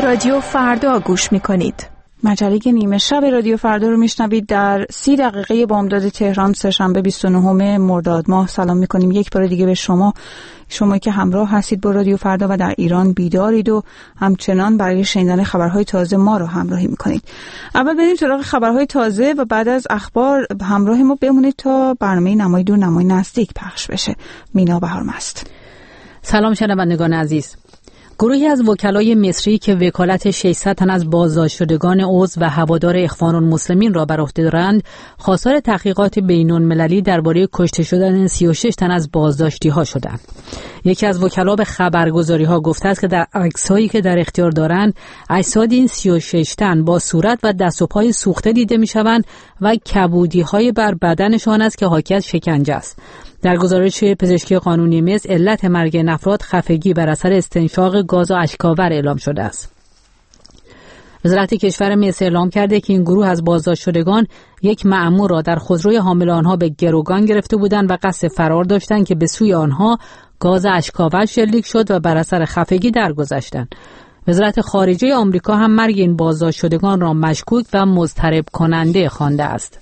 رادیو فردا گوش میکنید. مجله نیمه شب رادیو فردا رو میشنوید در 30 دقیقه بامداد تهران سه‌شنبه 29 مرداد ماه. سلام میکنیم یک بار دیگه به شما که همراه هستید با رادیو فردا و در ایران بیدارید و همچنان برای شنیدن خبرهای تازه ما رو همراهی میکنید. اول بریم سراغ خبرهای تازه و بعد از اخبار همراه ما بمونید تا برنامه نمای دور نمای نزدیک پخش بشه. مینا بهارمست. سلام شنوندگان عزیز. گروهی از وکلای مصری که وکالت 600 تن از بازداشت شدگان عضو و هوادار اخوان المسلمین را بر عهده دارند، خواستار تحقیقات بین‌المللی درباره کشته شدن 36 تن از بازداشتی‌ها شدند. یکی از وکلا به خبرگزاری‌ها گفته است که در عکس‌هایی که در اختیار دارند، اجساد این 36 تن با صورت و دست و پای سوخته دیده می‌شوند و کبودی‌های بر بدنشان است که حاکی از شکنجه است. در گزارش پزشکی قانونی مصر، علت مرگ این افراد خفگی بر اثر استنشاق گاز آشکاور اعلام شده است. وزارت کشور مصر اعلام کرده که این گروه از بازداشت شدگان یک مأمور را در خودروی حامل آنها به گروگان گرفته بودند و قصد فرار داشتند که به سوی آنها گاز آشکاور شلیک شد و بر اثر خفگی درگذشتند. وزارت خارجه آمریکا هم مرگ این بازداشت شدگان را مشکوک و مضطرب کننده خوانده است.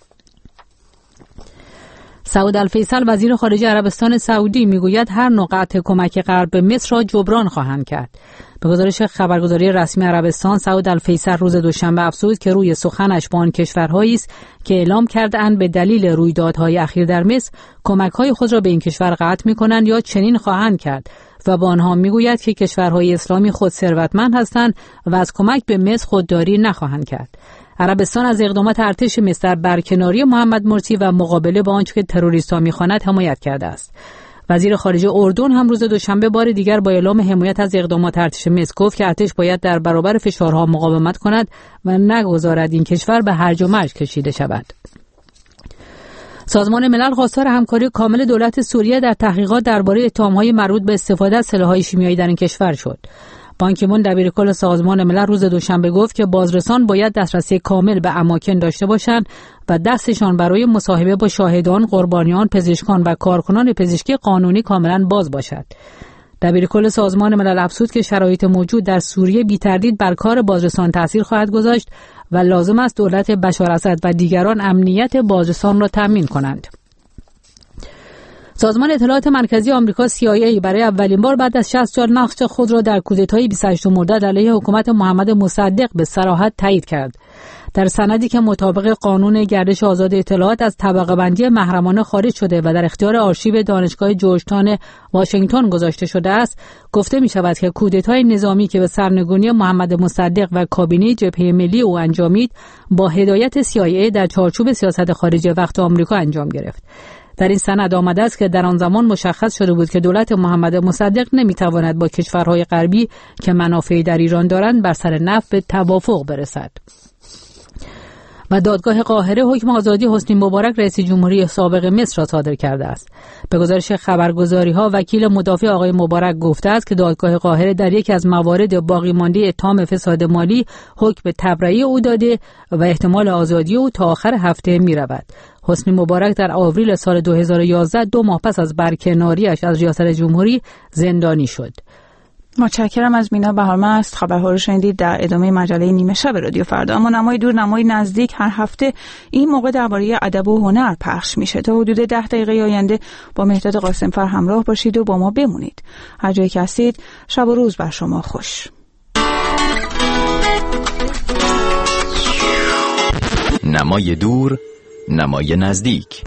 سعود الفیصل وزیر خارجه عربستان سعودی میگوید هر نوع قطع کمک غرب به مصر را جبران خواهند کرد. به گزارش خبرگزاری رسمی عربستان، سعود الفیصل روز دوشنبه افزود که روی سخنش با آن کشورهایی است که اعلام کرده‌اند به دلیل رویدادهای اخیر در مصر کمک‌های خود را به این کشور قطع می‌کنند یا چنین خواهند کرد و با آنها میگوید که کشورهای اسلامی خود ثروتمند هستند و از کمک به مصر خودداری نخواهند کرد. عربستان از اقدامات ارتش مصر در برکناری محمد مرسی و مقابله با آنچه که تروریست‌ها می‌خواند حمایت کرده است. وزیر خارجه اردن هم روز دوشنبه بار دیگر با اعلام حمایت از اقدامات ارتش مصر گفت که ارتش باید در برابر فشارها مقاومت کند و نگذارد این کشور به هرج و مرج کشیده شود. سازمان ملل خواستار همکاری کامل دولت سوریه در تحقیقات درباره اتهام‌های مربوط به استفاده از سلاح‌های شیمیایی در این کشور شد. بان کی مون دبیرکل سازمان ملل روز دوشنبه گفت که بازرسان باید دسترسی کامل به اماکن داشته باشند و دستشان برای مصاحبه با شاهدان، قربانیان، پزشکان و کارکنان پزشکی قانونی کاملا باز باشد. دبیرکل سازمان ملل افزود که شرایط موجود در سوریه بی‌تردید بر کار بازرسان تاثیر خواهد گذاشت و لازم است دولت بشار اسد و دیگران امنیت بازرسان را تضمین کنند. سازمان اطلاعات مرکزی آمریکا CIA برای اولین بار بعد از 60 سال نقش خود را در کودتای 28 مرداد علیه حکومت محمد مصدق به صراحت تایید کرد. در سندی که مطابق قانون گردش آزاد اطلاعات از طبقه بندی محرمانه خارج شده و در اختیار آرشیو دانشگاه جورجتاون واشنگتن گذاشته شده است، گفته می شود که کودتای نظامی که به سرنگونی محمد مصدق و کابینه جبهه ملی او انجامید، با هدایت CIA در چارچوب سیاست خارجی وقت آمریکا انجام گرفت. در این سند آمده است که در آن زمان مشخص شده بود که دولت محمد مصدق نمیتواند با کشورهای غربی که منافعی در ایران دارند بر سر نفت به توافق برسد. و دادگاه قاهره حکم آزادی حسنی مبارک رئیس جمهوری سابق مصر را صادر کرده است. به گزارش خبرگزاری‌ها وکیل مدافع آقای مبارک گفته است که دادگاه قاهره در یکی از موارد باقی مانده اتهام فساد مالی حکم به تبرئه او داده و احتمال آزادی او تا آخر هفته می‌رود. حسنی مبارک در آوریل سال 2011 2 ماه پس از برکناریش از ریاست جمهوری زندانی شد. متشکرم از مینا بهارمست. خبرها رو شنیدید در ادامه مجله نیمه شب رادیو فردا. اما نمای دور نمای نزدیک هر هفته این موقع درباره ادب و هنر پخش میشه. تا حدود 10 دقیقه آینده با مهداد قاسمفر همراه باشید و با ما بمونید. هر جایی که هستید شب و روز بر شما خوش. نمای دور نمای نزدیک.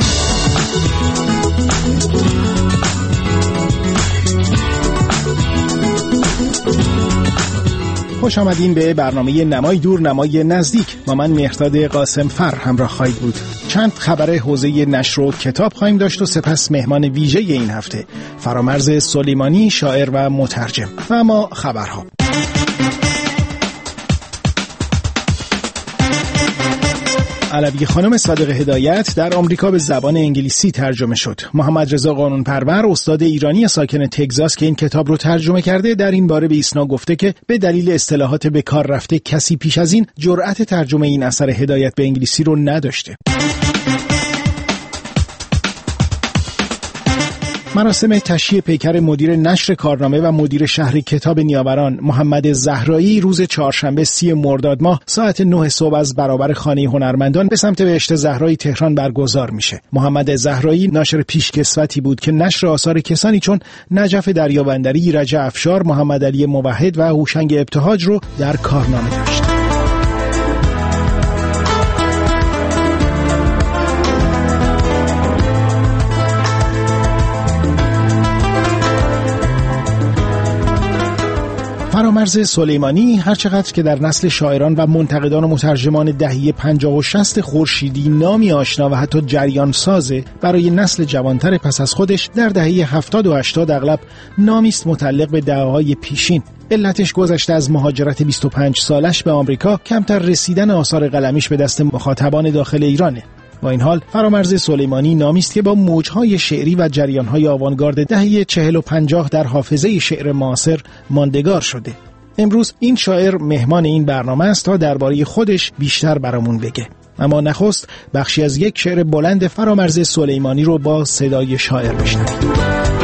خوش آمدین به برنامه نمای دور نمای نزدیک. با من مهداد قاسمفر همراه خواهید بود. چند خبر حوزه نشر و کتاب خواهیم داشت و سپس مهمان ویژه این هفته فرامرز سلیمانی، شاعر و مترجم. و اما خبرها. علوی خانم صادق هدایت در آمریکا به زبان انگلیسی ترجمه شد. محمد رضا قانونپرور، استاد ایرانی ساکن تگزاس که این کتاب رو ترجمه کرده، در این باره به ایسنا گفته که به دلیل اصطلاحات به کار رفته کسی پیش از این جرأت ترجمه این اثر هدایت به انگلیسی رو نداشته. مراسم تشییع پیکر مدیر نشر کارنامه و مدیر شهر کتاب نیاوران محمد زهرایی روز چهارشنبه 30 مرداد ماه ساعت 9 صبح از برابر خانه هنرمندان به سمت بهشت زهرایی تهران برگزار میشه. محمد زهرایی ناشر پیشکسوتی بود که نشر آثار کسانی چون نجف دریابندری، ایرج افشار، محمد علی موحد و هوشنگ ابتهاج رو در کارنامه داشت. فرامرز سلیمانی هرچقدر که در نسل شاعران و منتقدان و مترجمان دهه 50 و 60 خورشیدی نامی آشنا و حتی جریان سازه، برای نسل جوانتر پس از خودش در دهه 70 و 80 اغلب نامی است متعلق به دهه‌های پیشین. علتش گذشته از مهاجرت 25 سالش به آمریکا، کمتر رسیدن آثار قلمیش به دست مخاطبان داخل ایرانه. با این حال فرامرز سلیمانی نامی است که با موجهای شعری و جریانهای آوانگارد دهه 40 و 50 در حافظه شعر معاصر ماندگار شده. امروز این شاعر مهمان این برنامه است تا درباره خودش بیشتر برامون بگه. اما نخست بخشی از یک شعر بلند فرامرز سلیمانی رو با صدای شاعر بشنوید.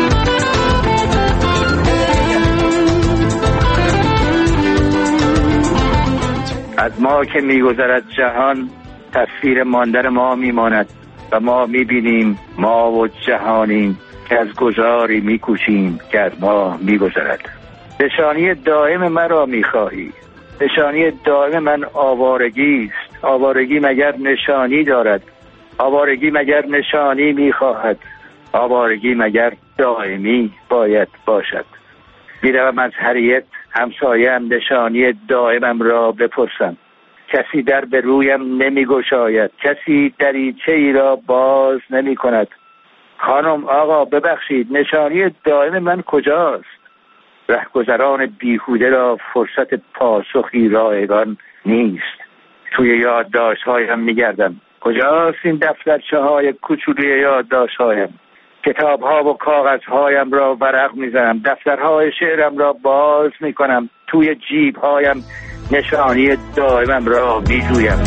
از ما که میگذرد جهان، تصویر ماندن ما میماند و ما میبینیم ما و جهانیم که از گذاری میکوشیم که از ما میگذرد. نشانی دائم مرا میخواهی، نشانی دائم من آوارگی است. آوارگی مگر نشانی دارد؟ آوارگی مگر نشانی میخواهد؟ آوارگی مگر دائمی باید باشد؟ میروم از حریت همسایم نشانی دائمم را بپرسم. کسی در به رویم نمی گشاید، کسی دریچه ای را باز نمی کند. خانم آقا ببخشید، نشانی دائم من کجاست؟ رهگذران بیهوده را فرصت پاسخی رایگان نیست. توی یادداشت‌هایم می‌گردم، کجاست این دفترچه‌های کوچولی یادداشت‌هایم؟ کتاب‌ها و کاغذهایم را ورق می‌زنم، دفترهای شعرم را باز می‌کنم، توی جیب‌هایم نشانی دائمم را می‌جویم.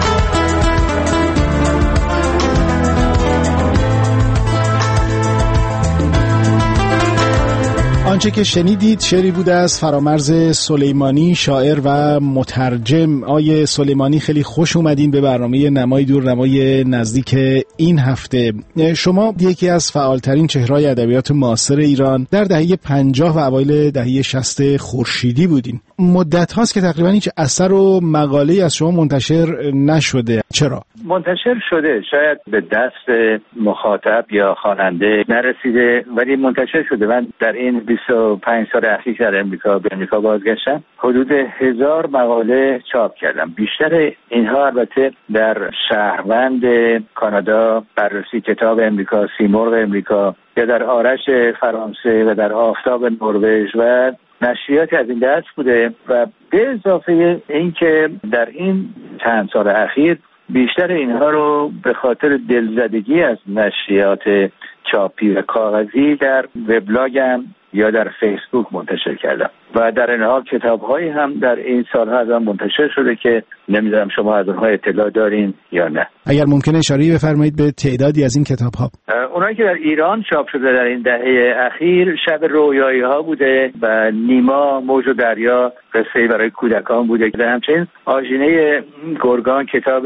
آنچه که شنیدید شعری بوده از فرامرز سلیمانی، شاعر و مترجم. آیه سلیمانی خیلی خوش اومدین به برنامه نمای دور نمای نزدیک این هفته. شما یکی از فعالترین چهره‌های ادبیات معاصر ایران در دهه 50 و اوایل دهه 60 خورشیدی بودین. مدت هاست که تقریبا هیچ اثر و مقاله‌ای از شما منتشر نشده. چرا؟ منتشر شده، شاید به دست مخاطب یا خواننده نرسیده، ولی منتشر شده. من در این 25 سال اخیر که در به امریکا بازگشتم حدود 1000 مقاله چاپ کردم. بیشتر اینها البته در شهروند کانادا، بررسی کتاب امریکا، سیمرغ امریکا، یا در آرش فرانسه و در آفتاب نروژ و نشریاتی از این دست بوده. و به اضافه اینکه در این چند سال اخیر بیشتر اینها رو به خاطر دلزدگی از نشریات چاپی و کاغذی در وبلاگم یا در فیسبوک منتشر کردم و در این حال کتاب‌هایی هم در این سال‌ها از آن منتشر شده که نمی‌دونم شما از اونها اطلاع دارین یا نه. اگر ممکنه اشاره بفرمایید به تعدادی از این کتاب‌ها. اونایی که در ایران چاپ شده در این دهه اخیر شب رویایی‌ها بوده و نیما موج و دریا قصه‌ای برای کودکان بوده که همچنین آژینه گرگان کتاب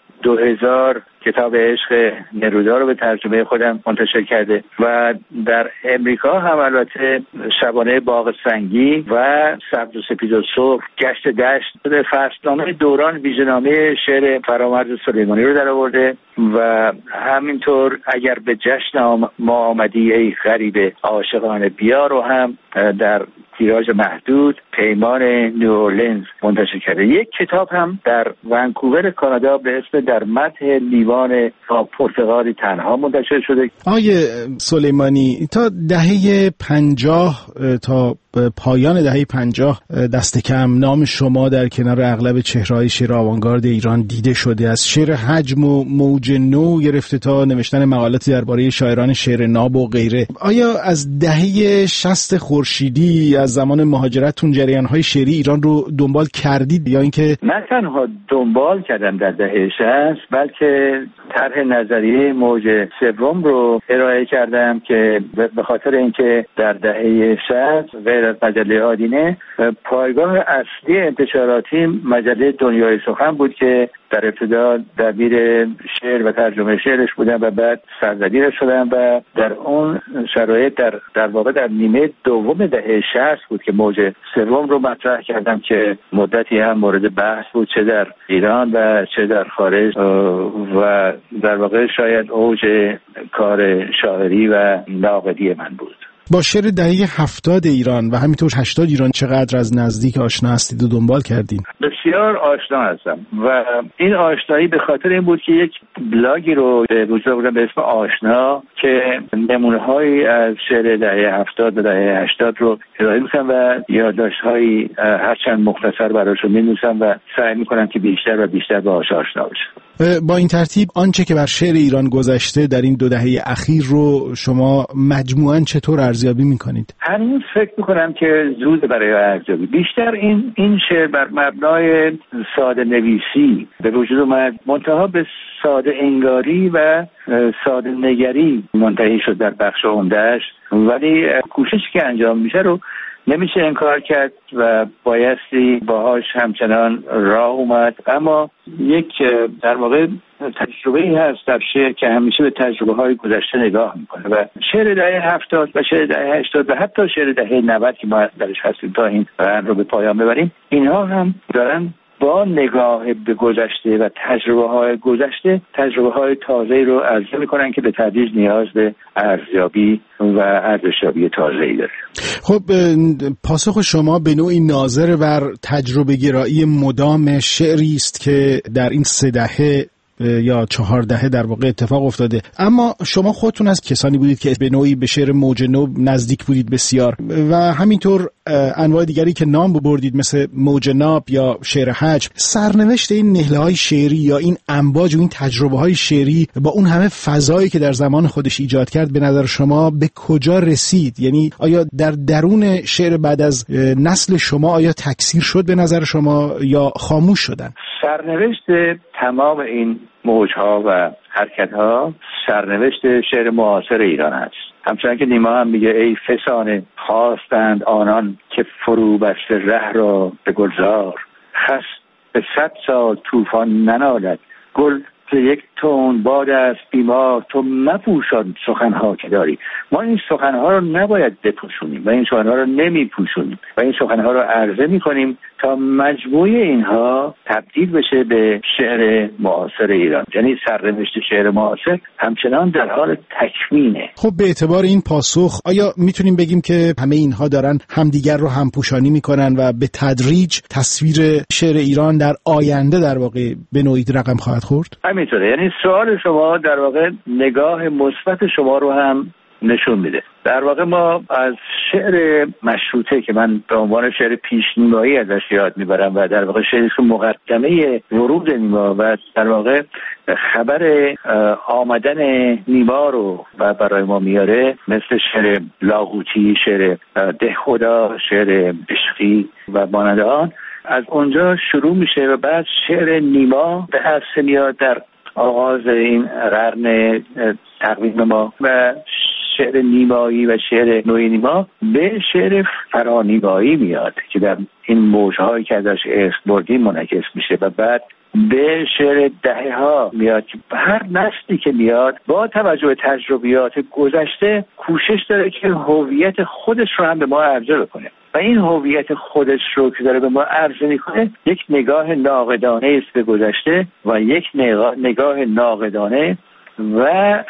2000 کتاب عشق نرودا رو به ترجمه خودم منتشر کرده و در امریکا هم البته شبانه باغ سنگی و سبز و سپید و سرخ گشت دشت فصلنامه دوران ویژه‌نامه شعر فرامرز سلیمانی رو در آورده و همینطور اگر به جشن ما آمدی ای غریب عاشقانه بیا رو هم در تیراژ محدود پیمان نیوورلینز منتشر کرده. یک کتاب هم در ونکوور کانادا به اسم در مدح لیوان پرتقالی تنها منتشر شده. آقای سلیمانی تا دهه 50 تا پایان دهه 50 دست کم نام شما در کنار اغلب چهره‌های شعر آوانگارد ایران دیده شده، از شعر حجم و موج نو گرفته تا نوشتن مقالاتی درباره شاعران شعر ناب و غیره. آیا از دهه 60 خورشیدی از زمان مهاجرتتون جریان‌های شعری ایران رو دنبال کردید یا اینکه؟ نه تنها دنبال کردم در دهه 60 بلکه طرح نظریه موج سوم رو ارائه کردم که به خاطر اینکه در دهه 60 غیر از مجله آدینه پایگاه اصلی انتشاراتی مجله دنیای سخن بود که در ابتدا دبیر شعر و ترجمه شعرش بودم و بعد سردبیر شدم و در اون شرایط در واقع در نیمه دوم دهه 60 بود که موج سوم رو مطرح کردم که مدتی هم مورد بحث بود، چه در ایران و چه در خارج، و در واقع شاید اوج کار شاعری و ناقدی من بود. با شعر دهه 70 ایران و همینطور 80 ایران چقدر از نزدیک آشنا هستید و دنبال کردین؟ بسیار آشنا هستم و این آشنایی به خاطر این بود که یک بلاگی رو به وجود آوردم به اسم آشنا که نمونه‌هایی از شعر دهه 70 و دهه 80 رو ارائه می‌کنم و یادداشت‌هایی هرچند مختصر براشون می‌نویسم و سعی می‌کنم که بیشتر و بیشتر باهاش آشنا بشم. با این ترتیب آنچه که بر شعر ایران گذشته در این 2 دهه اخیر رو شما مجموعاً چطور ارزیابی می‌کنید؟ هنوز فکر می‌کنم که زود برای ارزیابی. بیشتر این شعر بر مبنای ساده نویسی به وجود اومد، منتها به ساده انگاری و ساده نگری منتهی شد در بخش عمده‌اش، ولی کوششی که انجام میشه رو نمیشه انکار کرد و بایستی باهاش همچنان راه اومد. اما یک در واقع تجربه‌ای هست در شعر که همیشه به تجربه‌های گذشته نگاه میکنه و شعر دهه 70 و شعر دهه 80 و حتی شعر دهه 90 که ما درش هستیم تا این قرن رو به پایان ببریم، اینها هم دارن با نگاه به گذشته و تجربه‌های گذشته تجربه‌های تازه‌ای رو عرضه می‌کنن که به تدریج نیاز به ارزیابی و ارزشیابی تازه‌ای داره. خب پاسخ شما به نوعی ناظر بر تجربه گرایی مدام شعری است که در این 3 دهه یا 4 دهه در واقع اتفاق افتاده. اما شما خودتون از کسانی بودید که به نوعی به شعر موج نو نزدیک بودید بسیار و همینطور انواع دیگری که نام بردید مثل موج ناب یا شعر حجم. سرنوشت این نهله‌های شعری یا این امواج و این تجربه‌های شعری با اون همه فضایی که در زمان خودش ایجاد کرد به نظر شما به کجا رسید؟ یعنی آیا در درون شعر بعد از نسل شما آیا تکثیر شد به نظر شما یا خاموش شدن؟ سرنوشت تمام این موج‌ها و حرکت‌ها سرنوشت شعر معاصر ایران است. همچنان که نیما هم میگه ای فسانه خواستند آنان که فرو بسته ره را به گلزار، خست به 100 سال طوفان ننالد، گل یک تون باد است بیمار، تو مپوشان سخنها که داری. ما این سخنها رو نباید بپوشونیم و این سخنها رو نمیپوشونیم و این سخنها رو عرضه میکنیم تا مجموعه اینها تبدیل بشه به شعر معاصر ایران. یعنی سرنوشت شعر معاصر همچنان در حال تکوینه. خب به اعتبار این پاسخ آیا میتونیم بگیم که همه اینها دارن همدیگر رو همپوشانی میکنن و به تدریج تصویر شعر ایران در آینده در واقع به نوعی رقم خواهد خورد؟ همینطوره. یعنی سوال شما در واقع نگاه مثبت شما رو هم نشون میده. در واقع ما از شعر مشروطه که من به عنوان شعر پیشنیمایی ازش یاد میبرم و در واقع شعری که مقدمه ورود نیما و در واقع خبر آمدن نیما رو برای ما میاره، مثل شعر لاغوتی، شعر ده خدا، شعر عشقی و مانند آن، از اونجا شروع میشه و بعد شعر نیما به عرصه میاد در آغاز این قرن تقویم ما و شعر نیمایی و شعر نوعی نیما به شعر فرانیمایی میاد که در این موجهایی که ازش اسم بردیم منعکس میشه و بعد به شعر دهه ها میاد که هر نسلی که میاد با توجه به تجربیات گذشته کوشش داره که هویت خودش رو هم به ما عرضه بکنه و این هویت خودش رو که داره به ما عرضه میکنه یک نگاه ناقدانه است به گذشته و یک نگاه ناقدانه و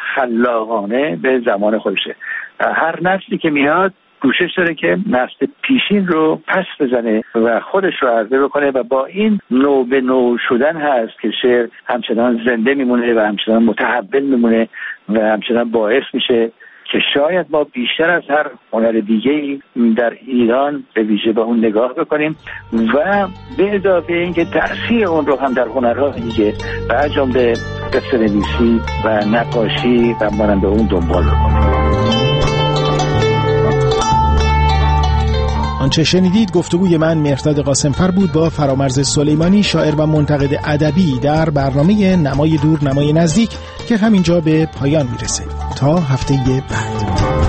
خلاقانه به زمان خودشه. هر نسلی که میاد کوشش داره که نسل پیشین رو پس بزنه و خودش رو عرضه بکنه و با این نو به نو شدن هست که شعر همچنان زنده میمونه و همچنان متحول میمونه و همچنان باعث میشه که شاید ما بیشتر از هر هنر دیگه‌ای در ایران به ویژه به اون نگاه بکنیم و به اضافه اینکه تأثیر اون رو هم در هنرهای دیگه و از جمله قصه نویسی و نقاشی و مانند اون دنبال بکنیم. آنچه شنیدید گفتگوی من مهرداد قاسمفر بود با فرامرز سلیمانی، شاعر و منتقد ادبی، در برنامه نمای دور نمای نزدیک که همینجا به پایان میرسه. تا هفته بعد.